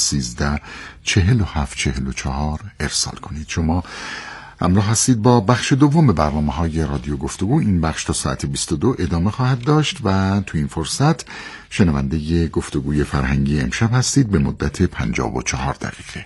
4744 ارسال کنید. شما همراه هستید با بخش دوم برنامه‌های رادیو گفتگو. این بخش تا ساعت 22 ادامه خواهد داشت و تو این فرصت شنونده گفتگوی فرهنگی امشب هستید به مدت 54 دقیقه.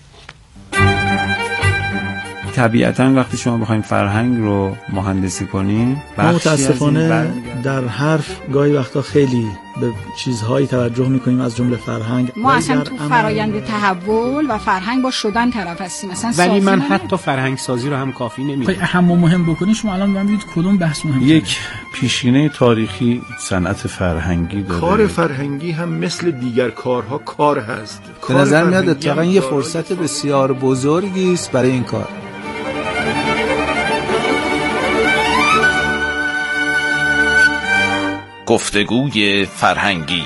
طبیعتاً وقتی شما بخواید فرهنگ رو مهندسی کنین، متاسفانه در حرف گاهی وقتا خیلی به چیزهایی توجه میکنیم از جمله فرهنگ. ما اصلا تو فرایند تحول و فرهنگ با شدن طرف هستیم. ولی من حتی فرهنگ سازی رو هم کافی نمیدونم. اهم و مهم بکنید شما الان ببینید کدوم بحث مهمه. یک پیشینه تاریخی صنعت فرهنگی داره. کار فرهنگی هم مثل دیگر کارها کار هست. به نظر میاد اتفاقا یه فرصت بسیار بزرگی است برای این کار. گفتگوی فرهنگی.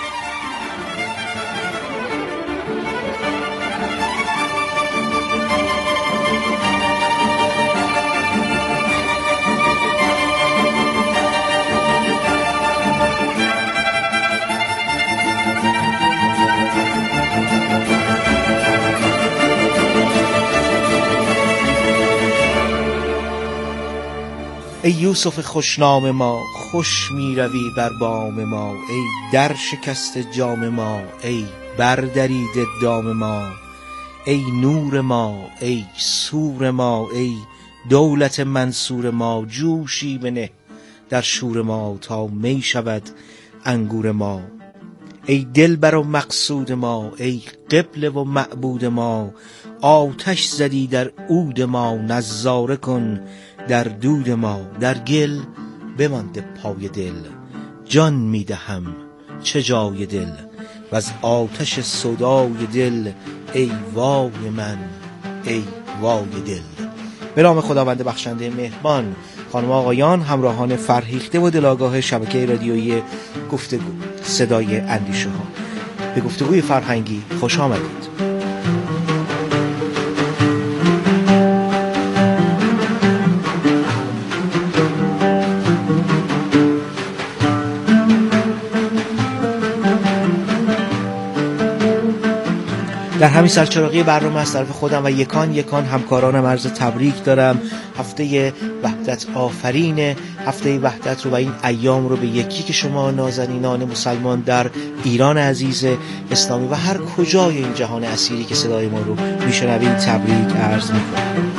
ای یوسف خوشنام ما، خوش می روی بر بام ما. ای در شکست جام ما، ای بردرید دام ما. ای نور ما، ای سور ما، ای دولت منصور ما. جوشی بنه در شور ما تا می شود انگور ما. ای دلبر و مقصود ما، ای قبله و معبود ما. آتش زدی در عود ما، نظاره کن در دود ما. در گل بمانده پای دل، جان میدهم چه جای دل. و از آتش صدای دل، ای وای من، ای وای دل. به نام خداوند بخشنده مهربان. خانم و آقایان، همراهان فرهیخته و دلاگاه شبکه رادیویی گفتگو، صدای اندیشه ها، به گفتگوی فرهنگی خوش آمدید. در همین سرچراغی برنامه از طرف خودم و یکان همکارانم عرض تبریک دارم. هفته وحدت آفرین، هفته وحدت رو و این ایام رو به یکی که شما نازنینان مسلمان در ایران عزیز اسلامی و هر کجای این جهان اسیری که صدای ما رو میشنوید تبریک عرض میکنم.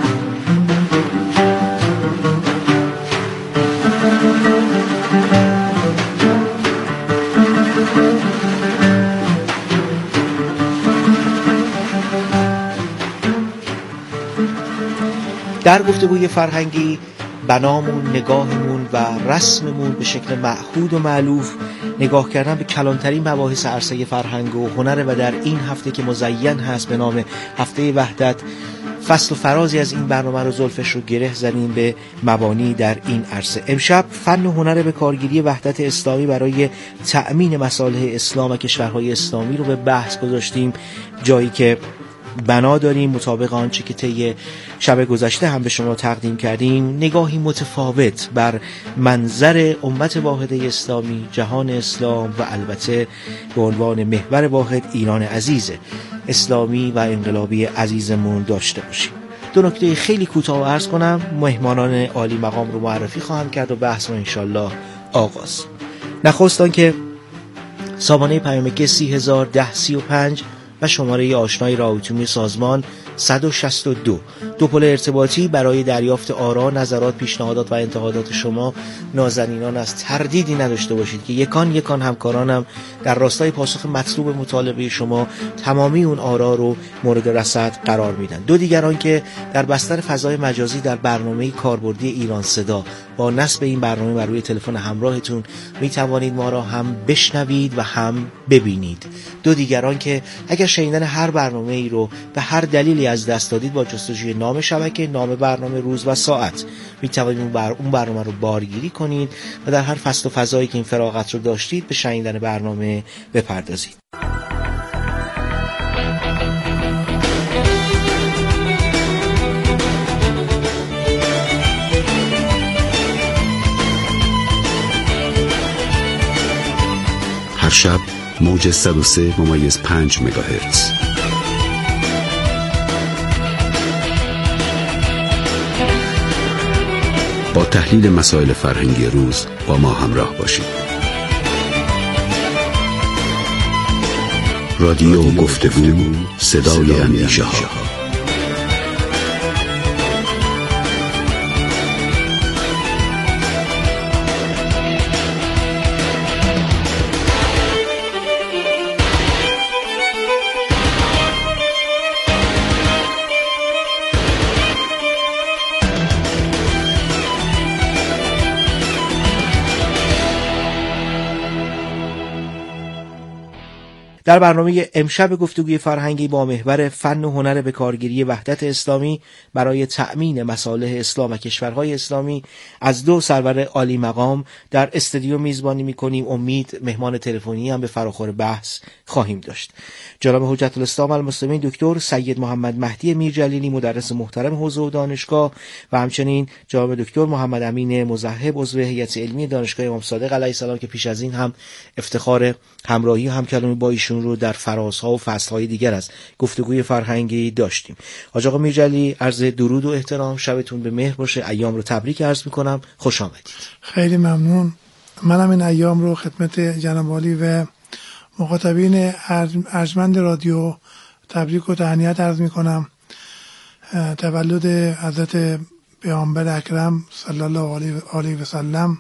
در گفتگوی فرهنگی بنامون، نگاهمون و رسممون به شکل معهود و مألوف نگاه کردن به کلانترین مباحث عرصه فرهنگ و هنر و در این هفته که مزین هست به نام هفته وحدت، فصل و فرازی از این برنامه رو زلفش رو گره زدیم به مبانی در این عرصه. امشب فن و هنر به کارگیری وحدت اسلامی برای تأمین مصالح اسلام و کشورهای اسلامی رو به بحث گذاشتیم، جایی که بنا داریم مطابق آنچه که طی شب گذشته هم به شما تقدیم کردیم نگاهی متفاوت بر منظر امت واحده اسلامی، جهان اسلام و البته به عنوان محور واحد ایران عزیز اسلامی و انقلابی عزیزمون داشته باشیم. دو نکته خیلی کوتاه عرض کنم. مهمانان عالی مقام رو معرفی خواهم کرد و بحث رو انشالله آغاز. نخست آنکه سامانه پیامک 301035 و شماره آشنای راهعمومی سازمان 162 دو پل ارتباطی برای دریافت آرا، نظرات، پیشنهادات و انتقادات شما نازنینان از تردیدی نداشته باشید که یکان همکارانم در راستای پاسخ مطلوب مطالبه شما تمامی اون آرا رو مورد رصد قرار میدن. دو دیگران که در بستر فضای مجازی در برنامه کاربردی ایران صدا با نصب این برنامه بر روی تلفن همراهتون میتوانید ما را هم بشنوید و هم ببینید. دو دیگران که اگر شنیدن هر برنامه ای رو به هر دلیلی از دست دادید با جستجوی نام شبکه، نام برنامه، روز و ساعت میتوانید اون برنامه رو بارگیری کنید و در هر فصل و فضایی که این فراغت رو داشتید به شنیدن برنامه بپردازید. هر شب موج 103.5 مگاهرتز. با تحلیل مسائل فرهنگی روز با ما همراه باشید. رادیو گفتگو، صدای اندیشه ها. در برنامه امشب گفتگوی فرهنگی با محور فن و هنر به کارگیری وحدت اسلامی برای تأمین مصالح اسلام و کشورهای اسلامی از دو سرور عالی مقام در استودیو میزبانی می‌کنیم. امید مهمان تلفنی هم به فراخور بحث خواهیم داشت. جناب حجت الاسلام المسلمین دکتر سید محمد مهدی میرجلیلی، مدرس محترم حوزه و دانشگاه، و همچنین جناب دکتر محمد امین مذهب، عضو هیئت علمی دانشگاه امام صادق علیه السلام که پیش از این هم افتخار همراهی و همکلامی با ایشون رو در فرازها و فصلهای دیگر از گفتگوی فرهنگی داشتیم. حاج آقا میرجلیلی، عرض درود و احترام، شبتون به مهر باشه. ایام رو تبریک عرض میکنم. خوش آمدید. خیلی ممنون. منم این ایام رو خدمت جناب عالی و مخاطبین ارجمند رادیو تبریک و تهنیت عرض میکنم. تولد حضرت پیامبر اکرم صلی الله علیه و سلم،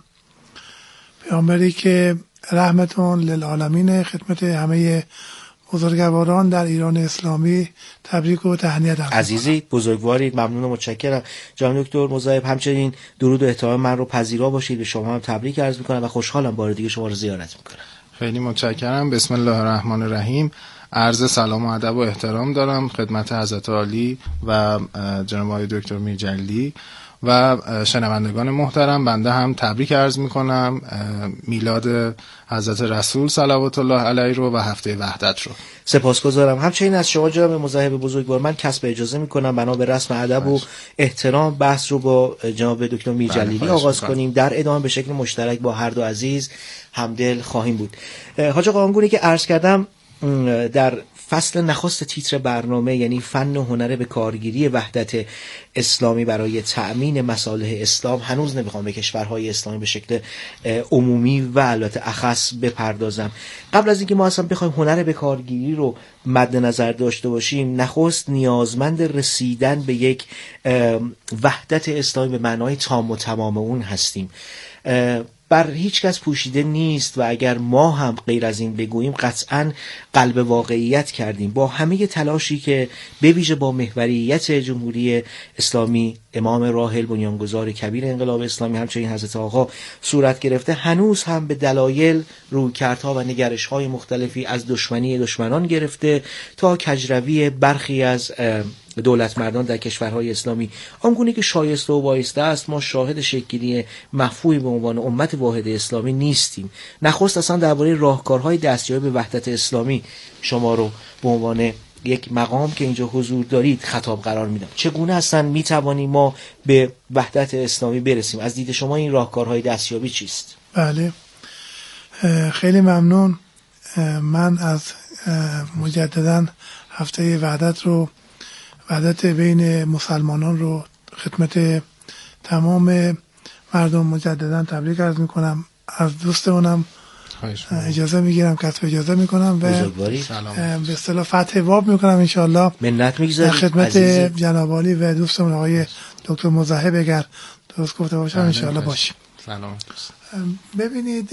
پیامبری که رحمتون للعالمین، خدمت همه بزرگواران در ایران اسلامی تبریک و تهنیت عرض. عزیزی بزرگوارید، ممنون و متشکرم. جناب دکتر مذهب همچنین درود و احترام من رو پذیرا باشید. به شما هم تبریک عرض میکنم و خوشحالم بار دیگه شما رو زیارت میکنم. خیلی متشکرم. بسم الله الرحمن الرحیم. عرض سلام و ادب و احترام دارم خدمت حضرت عالی و جناب آقای دکتر میرجلیلی و شنوندگان محترم. بنده هم تبریک عرض میکنم میلاد حضرت رسول صلوات الله علیه رو و هفته وحدت رو. سپاسگزارم. همچنین از شما جناب مذهب بزرگوار من کسب اجازه میکنم بنا به رسم ادب و احترام بحث رو با جناب دکتر میرجلیلی آغاز کنیم. در ادامه به شکل مشترک با هر دو عزیز همدل خواهیم بود. حاج آقا، آنگونه که عرض کردم در فصل نخست تیتر برنامه، یعنی فن و هنر به کارگیری وحدت اسلامی برای تأمین مصالح اسلام، هنوز نمیخوام به کشورهای اسلامی به شکل عمومی و البته اخص بپردازم. قبل از اینکه ما اصلا بخوایم هنر به کارگیری رو مد نظر داشته باشیم، نخست نیازمند رسیدن به یک وحدت اسلامی به معنای تام و تمام اون هستیم. بر هیچ کس پوشیده نیست و اگر ما هم غیر از این بگوییم قطعاً قلب واقعیت کردیم. با همه تلاشی که به ویژه با محوریت جمهوری اسلامی امام راحل بنیانگذار کبیر انقلاب اسلامی همچنین حضرت آقا صورت گرفته، هنوز هم به دلایل رویکردها و نگرش‌های مختلفی از دشمنی دشمنان گرفته تا کجروی برخی از دولت مردان در کشورهای اسلامی آنگونه که شایسته و بایسته است، ما شاهد شکل‌گیری مفهومی به عنوان امت واحد اسلامی نیستیم. نخست اصلا درباره راهکارهای دستیابی به وحدت اسلامی شما رو به عنوان یک مقام که اینجا حضور دارید خطاب قرار میدم. چگونه اصلا میتوانیم ما به وحدت اسلامی برسیم؟ از دید شما این راهکارهای دستیابی چیست؟ بله، خیلی ممنون. من از مجددا هفته وحدت بین مسلمانان رو خدمت تمام مردم مجددا تبریک عرض میکنم. از دوستمونم اجازه میگیرم، کسب اجازه میکنم و به اصطلاح فتح باب میکنم انشالله. منت میگذارم خدمت جناب عالی و دوستمون آقای دکتر مذهب اگر درست گفته باشم انشالله باشیم. سلام. ببینید،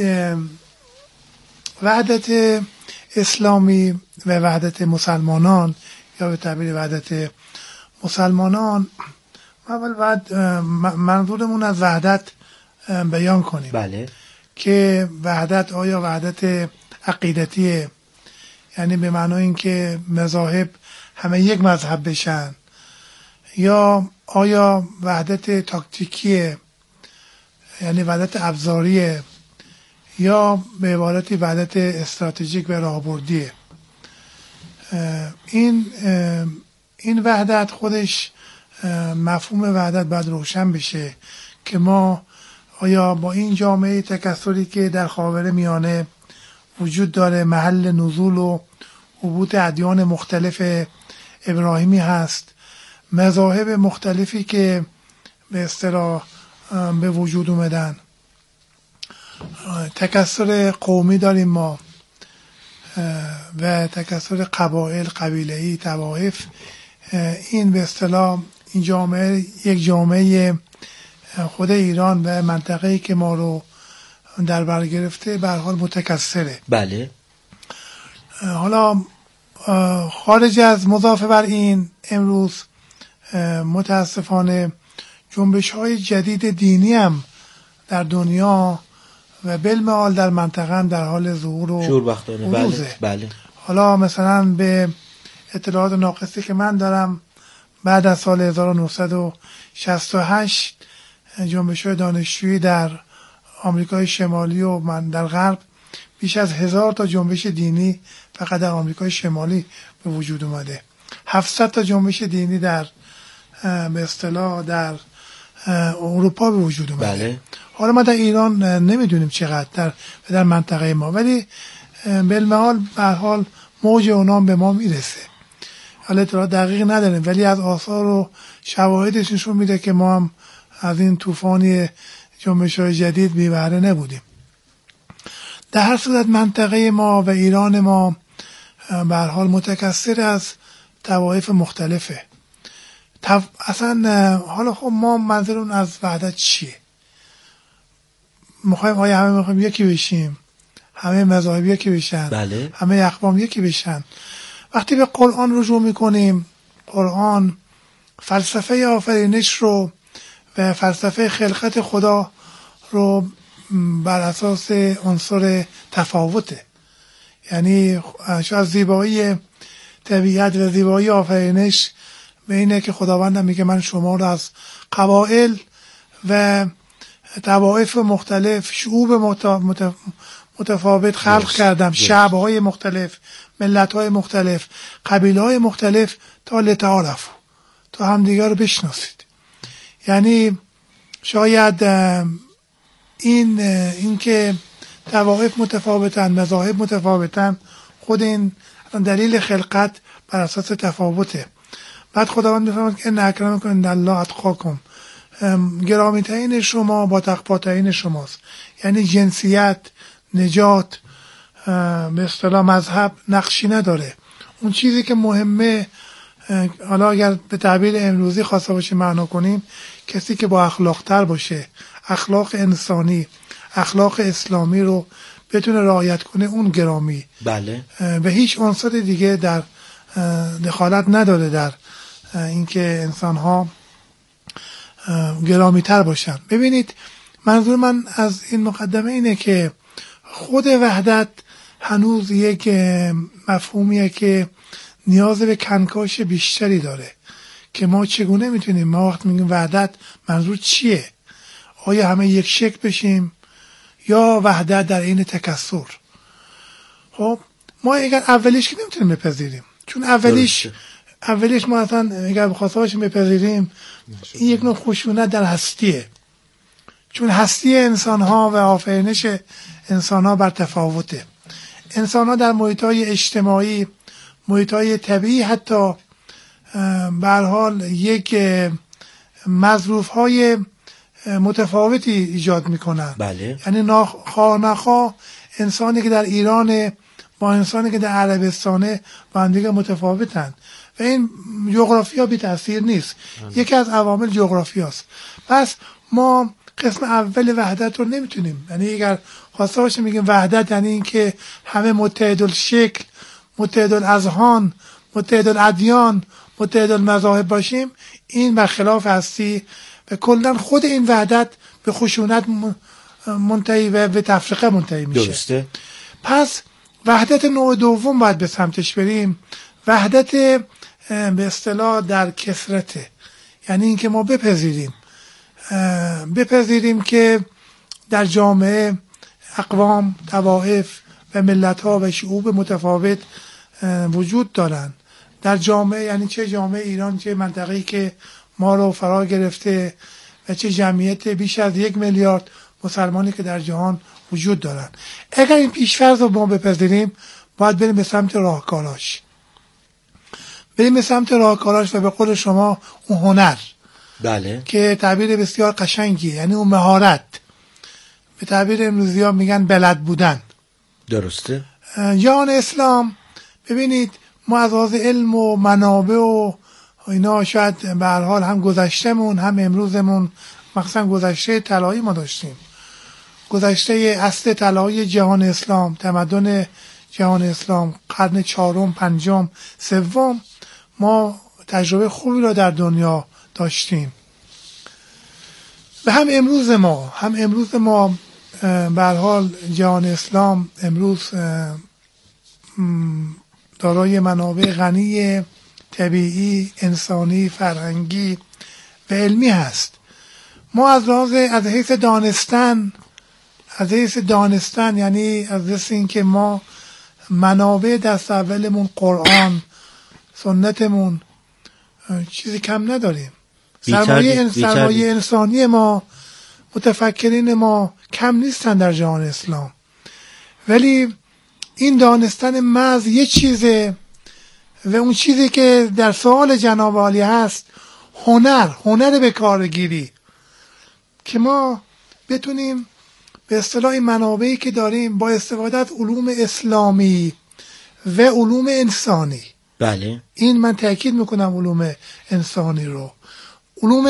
وحدت اسلامی و وحدت مسلمانان یا به تعبیر وحدت مسلمانان، اول بعد منظورمون از وحدت بیان کنیم. بله. که وحدت آیا وحدت عقیدتیه، یعنی به معنای اینکه مذاهب همه یک مذهب بشن، یا آیا وحدت تاکتیکیه، یعنی وحدت ابزاریه، یا به عبارتی وحدت استراتژیک و راهبردیه. این وحدت خودش، مفهوم وحدت باید روشن بشه که ما آیا با این جامعه تکثری که در خاورمیانه وجود داره، محل نزول و هبوط ادیان مختلف ابراهیمی هست، مذاهب مختلفی که به اصطلاح به وجود اومدن، تکثر قومی داریم ما و تکثر قبایل، قبیله‌ای، طوائف. این به اصطلاح این جامعه یک جامعه خود ایران و منطقه‌ای که ما رو در بر گرفته به هر حال متکثره. بله. حالا خارج از مضاف بر این، امروز متاسفانه جنبش‌های جدید دینی هم در دنیا و بالمعال در منطقه هم در حال ظهور و بروزه. بله. حالا مثلا به اطلاعات ناقصی که من دارم، بعد از سال 1968 جنبش‌های دانشجویی در آمریکای شمالی و من در غرب بیش از 1000 تا جنبش دینی فقط در آمریکای شمالی به وجود اومده. 700 تا جنبش دینی در به اصطلاح در اروپا به وجود اومده. بله. حالا ما در ایران نمیدونیم چقدر در منطقه ما، ولی بالمحال به هر حال موج اونام به ما میرسه. حالا اطلاعات دقیق نداریم، ولی از آثار و شواهدش نشون میده که ما هم از این طوفانی جنبش‌های جدید بی بهره نبودیم. در هر صورت منطقه ما و ایران ما به هر حال متکثر از طوایف مختلفه. اصلا حالا خب ما منظورمون از وحدت چیه؟ همه میخوایم یکی بشیم، همه مذاهب یکی بشن، بله. همه اقوام یکی بشن. وقتی به قرآن رجوع میکنیم، قرآن فلسفه آفرینش رو و فلسفه خلقت خدا رو بر اساس عنصر تفاوته، یعنی شاید زیبایی طبیعت و زیبایی آفرینش به اینه که خداوند میگه من شما رو از قبایل و طوائف مختلف، شعوب متفاوت خلق کردم، شعب‌های مختلف، ملت‌های مختلف، قبیله‌های مختلف، تا لتعارفوا، تا همدیگر رو بشناسید. یعنی شاید این که طوائف متفاوتن، مذاهب متفاوتن، خود این دلیل خلقت بر اساس تفاوته. بعد خداوند میفرماید که ان اکرمکم عند الله اتقاکم، گرامی ترین شما با تقواترین شماست. یعنی جنسیت، نجات، به اصطلاح مذهب نقشی نداره. اون چیزی که مهمه، حالا اگر به تعبیر امروزی خواسته باشیم معنا کنیم، کسی که با اخلاق تر باشه، اخلاق انسانی، اخلاق اسلامی رو بتونه رعایت کنه، اون گرامی. بله. و هیچ عنصر دیگه در دخالت نداره در اینکه انسان ها گرامی تر باشن. ببینید، منظور من از این مقدمه اینه که خود وحدت هنوز یک مفهومیه که نیاز به کنکاش بیشتری داره که ما چگونه میتونیم، ما وقت میگیم وحدت منظور چیه؟ آیا همه یک شکل بشیم یا وحدت در این تکثر؟ خب ما اگر اولیش که نمیتونیم بپذیریم، چون اولیش ما اصلا اگر بخواسته باشیم بپذیریم، این یک نوع خشونت در هستیه، چون هستی انسان ها و آفرینش انسان ها بر تفاوته. انسان ها در محیط های اجتماعی، محیط های طبیعی حتی به هر حال یک مظروف های متفاوتی ایجاد میکنن. بله. یعنی نخواه انسانی که در ایران با انسانی که در عربستانه با هم دیگه متفاوتن و این جغرافیا بی تأثیر نیست. یکی از عوامل جغرافیاست. پس ما قسم اول وحدت رو نمیتونیم، یعنی اگر خواسته باشه میگیم وحدت یعنی این که همه متحدالشکل، متحدالاذهان، متحدالادیان، متحدالمذاهب باشیم، این برخلاف هستی و کلا خود این وحدت به خشونت منتهی و به تفرقه منتهی میشه. درسته. پس وحدت نوع دوم باید به سمتش بریم، وحدت به اصطلاح در کثرته، یعنی اینکه ما بپذیریم که در جامعه اقوام، طوائف و ملت‌ها و شعوب متفاوت وجود دارند. در جامعه، یعنی چه جامعه ایران، چه منطقه‌ای که ما رو فرا گرفته و چه جمعیت بیش از 1 میلیارد مسلمانی که در جهان وجود دارن. اگر این پیشفرض رو ما بپذیریم باید بریم به سمت راهکاراش، و به قول شما اون هنر، بله، که تعبیر بسیار قشنگیه، یعنی اون مهارت، به تعبیر امروزی ها میگن بلد بودن. درسته. جهان اسلام ببینید ما از لحاظ علم و منابع و اینا شاید به هر حال هم گذشتمون هم امروزمون، مثلا گذشته طلایی ما داشتیم، گذشته اصل طلایی جهان اسلام، تمدن جهان اسلام، قرن 4م 5م 3م ما تجربه خوبی را در دنیا داشتیم. و هم امروز ما به هر حال جهان اسلام امروز دارای منابع غنی طبیعی، انسانی، فرهنگی و علمی هست. ما از حیث دانستن یعنی از حیث این که ما منابع دست اولمون قرآن، سنتمون، چیزی کم نداریم. سرمایه انسانی ما، متفکرین ما کم نیستن در جهان اسلام، ولی این دانستن محض یه چیزه و اون چیزی که در سوال جناب عالی هست هنر به کارگیری، که ما بتونیم به اصطلاح منابعی که داریم با استفاده از علوم اسلامی و علوم انسانی، بله، این من تاکید میکنم علوم انسانی رو، علوم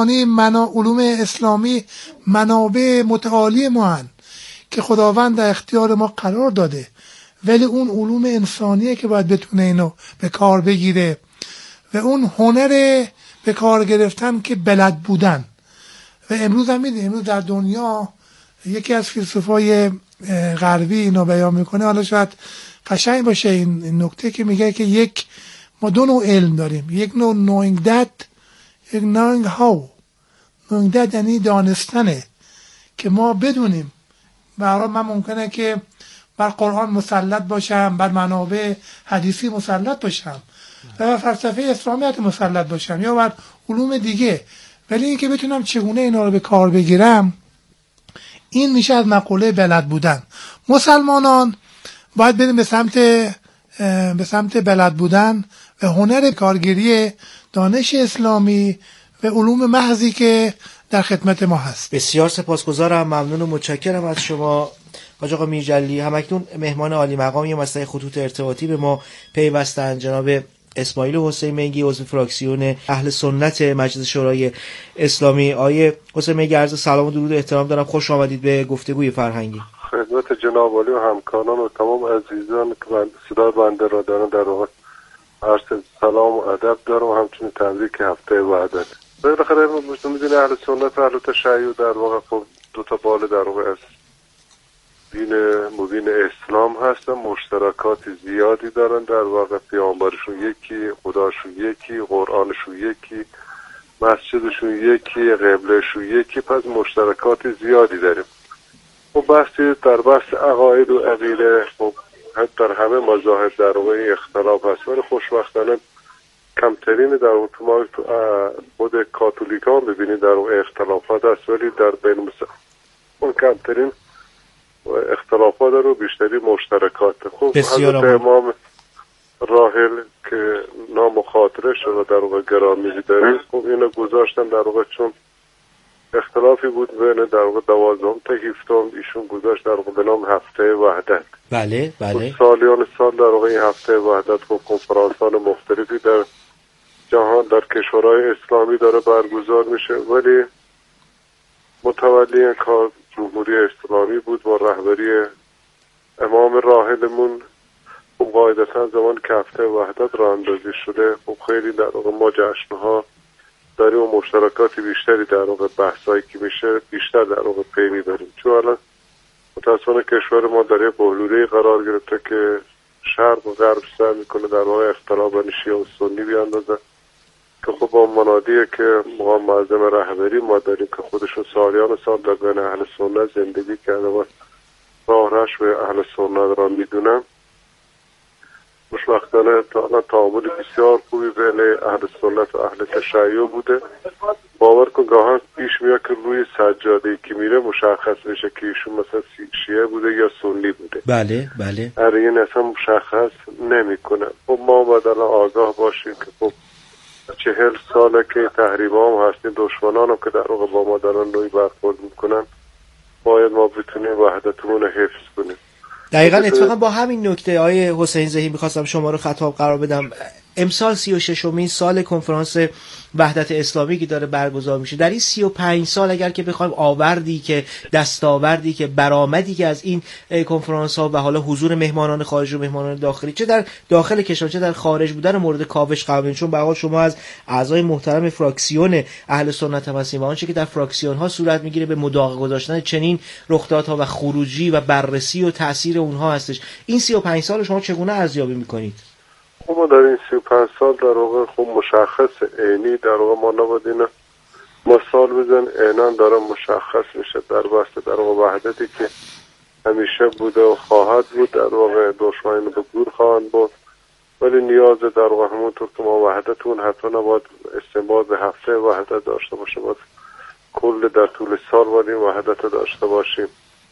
اسلامی منابع متعالی ما هن که خداوند در اختیار ما قرار داده، ولی اون علوم انسانیه که باید بتونه اینو به کار بگیره و اون هنر به کار گرفتن که بلد بودن. و امروز هم میدونید امروز در دنیا یکی از فیلسوفای غربی اینو بیان میکنه، حالا شاید قشنگ باشه این نکته، که میگه که ما دو نوع علم داریم، یک نوع knowing that، یک knowing how. knowing that یعنی دانستنه که ما بدونیم. برای من ممکنه که بر قرآن مسلط باشم، بر منابع حدیثی مسلط باشم و بر فلسفه اسلامیت مسلط باشم یا بر علوم دیگه، ولی این که بتونم چگونه اینا رو به کار بگیرم، این میشه از مقوله بلد بودن. مسلمانان باید بریم به سمت بلد بودن و هنر کارگیری دانش اسلامی و علوم محضی که در خدمت ما هست. بسیار سپاسگزارم، ممنون و متشکرم از شما حاج آقا میرجلی. همکنون مهمان عالی مقام یه مسئله خطوط ارتباطی به ما پیوستن، جناب اسماعیل حسین منگی، عضو فراکسیون اهل سنت مجلس شورای اسلامی. آیه حسین منگی، عرض سلام و درود و احترام دارم، خوش آمدید به گفتگوی فرهنگی. خدمت جناب عالی و همکاران و تمام عزیزان که صدای بنده را دارن در واقع عرض سلام و ادب دارم و همچنین تبریک هفته وحدت. بالاخره میدونید اهل سنت و اهل تشیع در واقع خب دو تا بال در واقع از دین مبین اسلام هستن، مشترکات زیادی دارن، در واقع پیامبرشون یکی، خداشون یکی، قرآنشون یکی، مسجدشون یکی، قبلهشون یکی، پس مشترکات زیادی داریم. خب در بحث عقاید و عقیده خب در همه مذاهب در واقع اختلاف هست، ولی خوشبختانه کمترین در واقع تو خود کاتولیکان ببینید در واقع اختلافات هست، ولی در بین اون کمترین اختلافات رو بیشتری مشترکات. خب حضرت امام راحل که نام خاطره شد در واقع گرامی داریم، خب اینو گذاشتن در واقع چون اختلافی بود بین در واقع 12 تا 17 ایشون گذاشت در واقع به نام هفته وحدت. بله بله. سالیان سال در واقع این هفته وحدت و کنفرانس‌های مختلفی در جهان در کشورهای اسلامی داره برگزار میشه، ولی متولی این کار جمهوری اسلامی بود با رهبری امام راحلمون. خب قاعدتا زمان که هفته وحدت راه اندازی شده، خب خیلی در واقع ما جشن‌ها داریم و مشترکات بیشتری در واقع بحثایی که میشه بیشتر در واقع پی میبریم، چون الان متاسفانه کشور ما در یک بحلوله قرار گرفته که شرق و غرب سعی میکنه در واقع اختلاف بین شیعه و سنی بیاندازه، که خب با منادیه که مقام معظم رهبری ما داریم که خودشون سالیان سال در بین اهل سنت زندگی کرده و راهش به اهل سنت را میدونم. خوشبختانه تا الان تعامل بسیار خوبی بین اهل سنت و اهل تشیع بوده باور کن گاهن پیش میاد که روی سجاده که میره مشخص بشه که ایشون مثلا شیعه بوده یا سنی بوده. بله بله. این اصلا مشخص نمیکنه. خب ما باید الان آگاه باشیم که خب 40 ساله که تحریما هم هستیم، دشمنان هم که در واقع با ما دارن نوعی برخورد میکنن، باید ما بتونیم وحدتمون رو حفظ کنیم. دقیقاً اتفاقا با همین نکته آقای حسین زهی میخواستم شما رو خطاب قرار بدم. امسال 36مین سال کنفرانس وحدت اسلامی که داره برگزار میشه. در این 35 سال اگر که بخوایم آوردی که دستاوردی که برآمدی که از این کنفرانس ها و حالا حضور مهمانان خارجی و مهمانان داخلی چه در داخل کشور چه در خارج بودن مورد کاوش قرار بدین، چون به هر حال شما از اعضای محترم فراکسیون اهل سنت هم هستین و آنچه که در فراکسیون ها صورت میگیره به مداقه گذاشتن چنین رخدادها و خروجی و بررسی و تاثیر اونها هستش. این 35 سال شما چگونه ارزیابی میکنید؟ ما در این 35 سال در واقع خب مشخص عینی در واقع ما نباید اینا مثال بزن عیناً داره مشخص میشه در بسته در واقع وحدتی که همیشه بوده و خواهد بود. در واقع دشمنان به گور خواهند بود، ولی نیاز در واقع همونطور که ما وحدتون حتی نباید استنباط به هفته وحدت داشته باشیم، باید کل در طول سال باید این وحدت داشته باشیم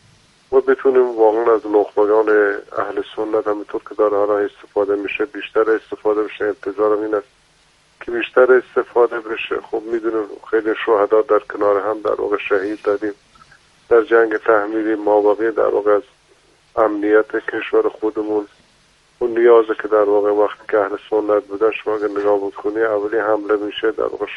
و بتونیم واقعا از نخبگان اهل سنت همینطور که داره حالا استفاده میشه بیشتر استفاده بشه. انتظارم این است که بیشتر استفاده بشه. خب میدونیم خیلی شهدا در کنار هم در واقع شهید دادیم در جنگ تحمیلی. مابقی در واقع از امنیت کشور خودمون اون نیازه که در واقع وقتی که اهل سنت بودن شما اگر نگاه بکنی اولی حمله میشه در واقع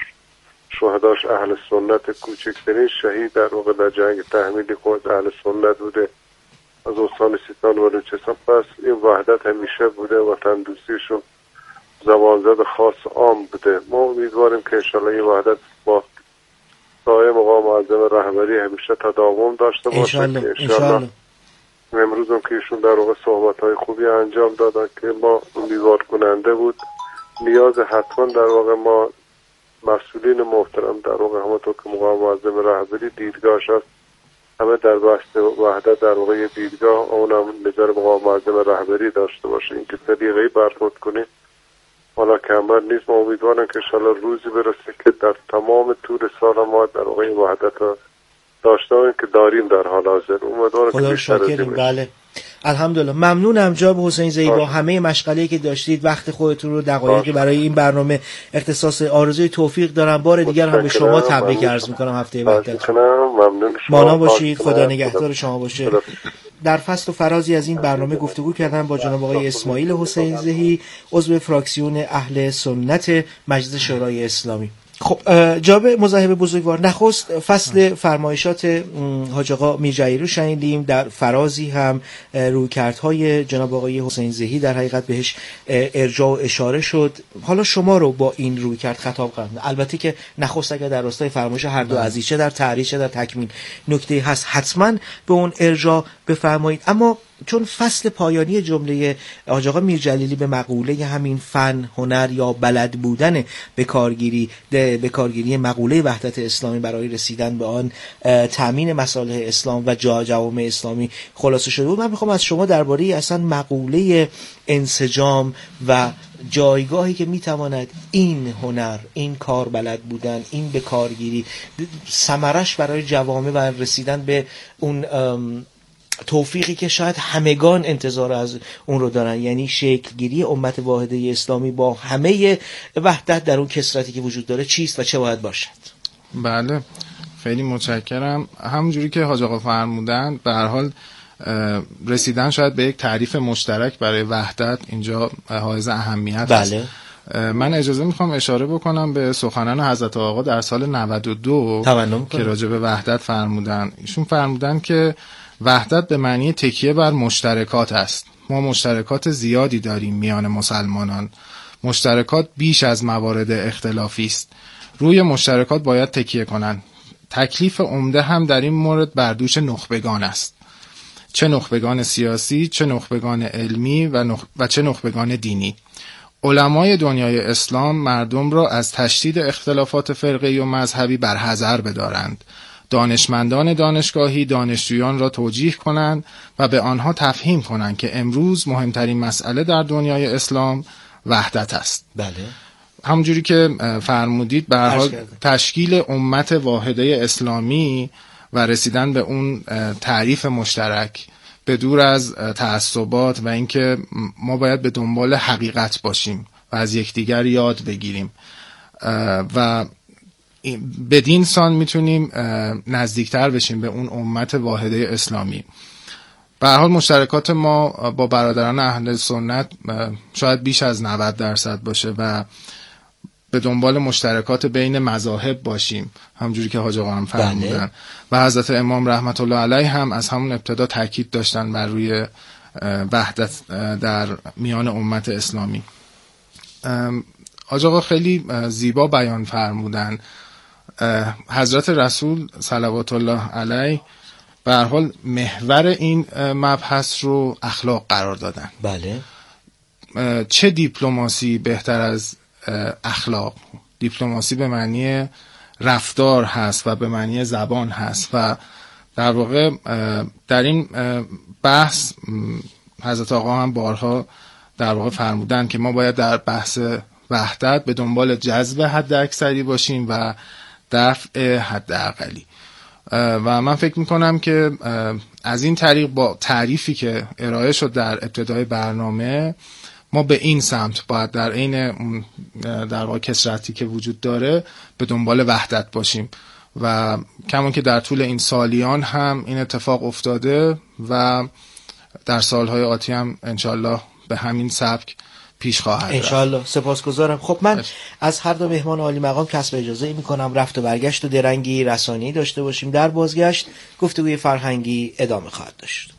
شهداش اهل سنت، کوچکترین شهید در واقع در جنگ تحمیلی خود اهل سنت بوده از استان سیستان و بلوچستان. پس این وحدت همیشه بوده، وطن دوستیشون زبانزد خاص عام بوده. ما امیدواریم که انشالله این وحدت با سایه مقام معظم رهبری همیشه تداوم داشته باشه. انشالله امروز هم که ایشون در واقع صحبت‌های خوبی انجام دادن که ما امیدوار کننده بود. نیاز حتما در واقع ما مسئولین محترم در واقع همونطور که مقام معظم رهبری دیدگاهش هست همه در بحث وحدت در واقع یه دیدگاه اونم نظر مقام معظم رهبری داشته باشه. اینکه طریقی برخورد کنیم حالا کمر نیست. ما امیدوارم که انشالله روزی برسه که در تمام طول سال ما در واقع این وحدت ها داشته باشیم که داریم در حال حاضر. امیدوارم که بیشتر از این بله. الحمدلله. ممنونم جناب حسین زئی با همه مشغله‌ای که داشتید، وقت خودتون رو دقایقی برای این برنامه اختصاص. آرزوی توفیق دارم. بار دیگر هم به شما تبریک عرض می‌کنم هفته وحدت. ممنون. مانا باشید. خدا نگهدار شما باشه. در فصل و فرازی از این برنامه گفتگو کردم با جناب آقای اسماعیل حسین زئی، عضو فراکسیون اهل سنت مجلس شورای اسلامی. خب جناب مصاحب بزرگوار، نخست فصل فرمایشات حاج آقا میرجعلی رو شنیدیم. در فرازی هم رویکردهای جناب آقای حسین زئی در حقیقت بهش ارجاع و اشاره شد. حالا شما رو با این رویکرد خطاب کردم. البته که نخست اگر در راستای فرمایش هر دو عزیز چه در تعریض چه در تکمیل نکته هست حتما به اون ارجاع بفرمایید. اما چون فصل پایانی جمله حاج آقا میرجلیلی به مقوله همین فن، هنر یا بلد بودن به کارگیری مقوله وحدت اسلامی برای رسیدن به آن تامین مصالح اسلام و جوامع اسلامی خلاصه شده بود، من میخوام از شما درباره اصلا مقوله انسجام و جایگاهی که میتواند این هنر، این کار بلد بودن، این به کارگیری ثمرش برای جوامع و رسیدن به اون توفیقی که شاید همگان انتظار از اون رو دارن، یعنی شکلگیری امت واحده اسلامی با همه وحدت در اون کثرتی که وجود داره، چیست و چه باید باشد؟ بله خیلی متشکرم. همونجوری که حاج آقا فرمودن به هر حال رسیدن شاید به یک تعریف مشترک برای وحدت اینجا حائز اهمیت بله. است. من اجازه میخوام اشاره بکنم به سخنان حضرت آقا در سال 92 که راجع به وحدت فرمودن. ایشون فرمودن که وحدت به معنی تکیه بر مشترکات است. ما مشترکات زیادی داریم میان مسلمانان. مشترکات بیش از موارد اختلافی است. روی مشترکات باید تکیه کنند. تکلیف عمده هم در این مورد بر دوش نخبگان است. چه نخبگان سیاسی، چه نخبگان علمی و چه نخبگان دینی. علمای دنیای اسلام مردم را از تشدید اختلافات فرقه‌ای و مذهبی بر حذر بدارند. دانشمندان دانشگاهی دانشجویان را توجیه کنند و به آنها تفهیم کنند که امروز مهمترین مسئله در دنیای اسلام وحدت است. بله. همونجوری که فرمودید به هر حال تشکیل امت واحده اسلامی و رسیدن به اون تعریف مشترک به دور از تعصبات و اینکه ما باید به دنبال حقیقت باشیم و از یکدیگر یاد بگیریم و بدین سان میتونیم نزدیکتر بشیم به اون امت واحده اسلامی. به هر حال مشترکات ما با برادران اهل سنت شاید بیش از 90% باشه و به دنبال مشترکات بین مذاهب باشیم، همونجوری که حاج آقا هم فرمودن و حضرت امام رحمت الله علیه هم از همون ابتدا تاکید داشتن بر روی وحدت در میان امت اسلامی. حاج آقا خیلی زیبا بیان فرمودن. حضرت رسول صلوات الله علیه به هر حال محور این مبحث رو اخلاق قرار دادن. بله. چه دیپلماسی بهتر از اخلاق؟ دیپلماسی به معنی رفتار هست و به معنی زبان هست و در واقع در این بحث حضرت آقا هم بارها در واقع فرمودن که ما باید در بحث وحدت به دنبال جذب حد اکثری باشیم و دفع حد اقلی و من فکر میکنم که از این طریق با تعریفی که ارائه شد در ابتدای برنامه ما به این سمت باید در عین اون در واقع کثرتی که وجود داره به دنبال وحدت باشیم و کمان که در طول این سالیان هم این اتفاق افتاده و در سالهای آتی هم انشالله به همین سبک پیش خواهد رفت انشالله. سپاسگزارم. خب من از هر دو مهمان عالی مقام کسب اجازه میکنم رفت و برگشت و درنگی رسانه‌ای داشته باشیم. در بازگشت گفتگوی فرهنگی ادامه خواهد داشت.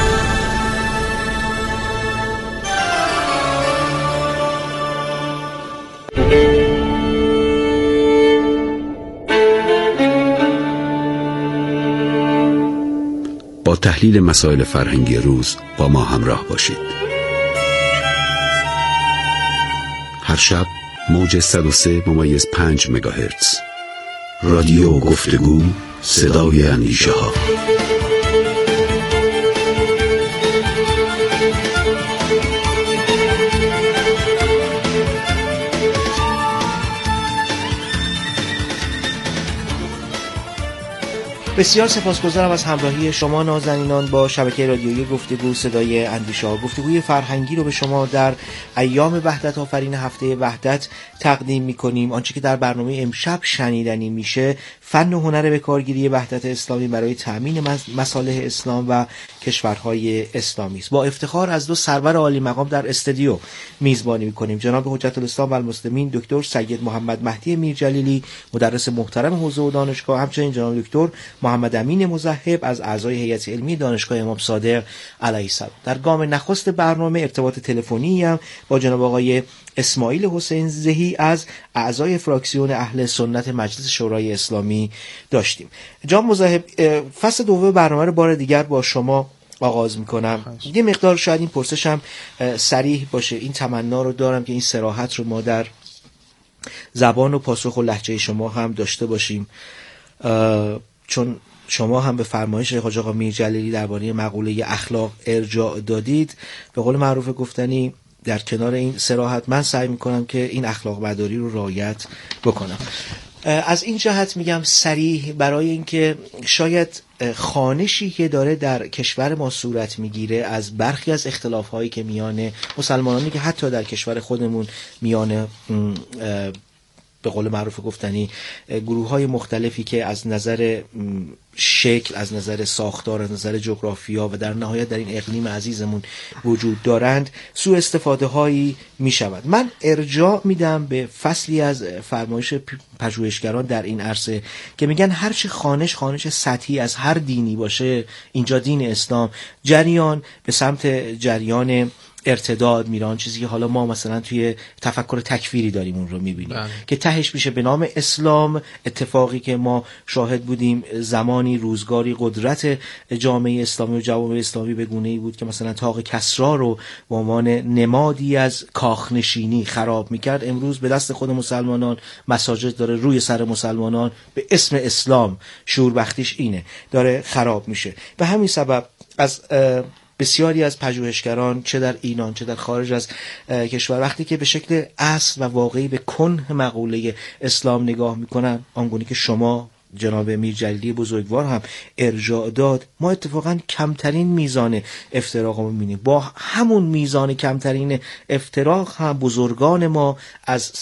با تحلیل مسائل فرهنگی روز با ما همراه باشید. هر شب موج 103.5 مگاهرتز رادیو گفتگو، صدای اندیشه ها. بسیار سپاسگزارم از همراهی شما نازنینان با شبکه رادیویی گفتگو صدای اندیشه ها. گفتگوی فرهنگی رو به شما در ایام وحدت آفرین هفته وحدت تقدیم می‌کنیم. آنچه که در برنامه امشب شنیدنی میشه فن و هنر به کارگیری وحدت اسلامی برای تأمین مصالح اسلام و کشورهای اسلامی است. با افتخار از دو سرور عالی مقام در استودیو میزبانی می‌کنیم. جناب حجت الاسلام و المسلمین دکتر سید محمد مهدی میرجلیلی، مدرس محترم حوزه و دانشگاه، همچنین جناب دکتر محمد امین مذهب از اعضای هیئت علمی دانشگاه امام صادق علیه السلام. در گام نخست برنامه ارتباط تلفنی هم با جناب آقای اسماعیل حسین زهی از اعضای فراکسیون اهل سنت مجلس شورای اسلامی داشتیم. جناب مذهب، فصل دوم برنامه رو بار دیگر با شما آغاز میکنم. یه مقدار شاید این پرسشم صریح باشه، این تمنا رو دارم که این صراحت رو ما در زبان و پاسخ و لهجه شما هم داشته باشیم، چون شما هم به فرمایش حاج آقا میرجلیلی درباره مقوله اخلاق ارجاع دادید. به قول معروف گفتنی در کنار این صراحت من سعی میکنم که این اخلاق برداری رو رعایت بکنم. از این جهت میگم صریح برای اینکه شاید خوانشی که داره در کشور ما صورت میگیره از برخی از اختلاف‌هایی که میان مسلمانانی که حتی در کشور خودمون میان به قول معروف گفتنی گروه‌های مختلفی که از نظر شکل، از نظر ساختار، از نظر جغرافیا و در نهایت در این اقلیم عزیزمون وجود دارند، سوء استفاده هایی می شود. من ارجاع میدم به فصلی از فرمایش پژوهشگران در این عرصه که میگن هرچه خانش سطحی از هر دینی باشه، اینجا دین اسلام، جریان به سمت جریان ارتداد میران، چیزی که حالا ما مثلا توی تفکر تکفیری داریم اون رو میبینیم که تهش میشه به نام اسلام. اتفاقی که ما شاهد بودیم زمانی روزگاری قدرت جامعه اسلامی و جوامع اسلامی به گونه‌ای بود که مثلا طاق کسری رو به عنوان نمادی از کاخنشینی خراب میکرد. امروز به دست خود مسلمانان مساجد داره روی سر مسلمانان به اسم اسلام، شوربختیش اینه، داره خراب میشه. به همین سبب از بسیاری از پژوهشگران چه در ایران چه در خارج از کشور وقتی که به شکل اصل و واقعی به کنه مقوله اسلام نگاه میکنن، آنگونه که شما جناب میرجلیلی بزرگوار هم ارجاع داد، ما اتفاقا کمترین میزان افتراق رو میبینیم. با همون میزان کمترین افتراق هم بزرگان ما از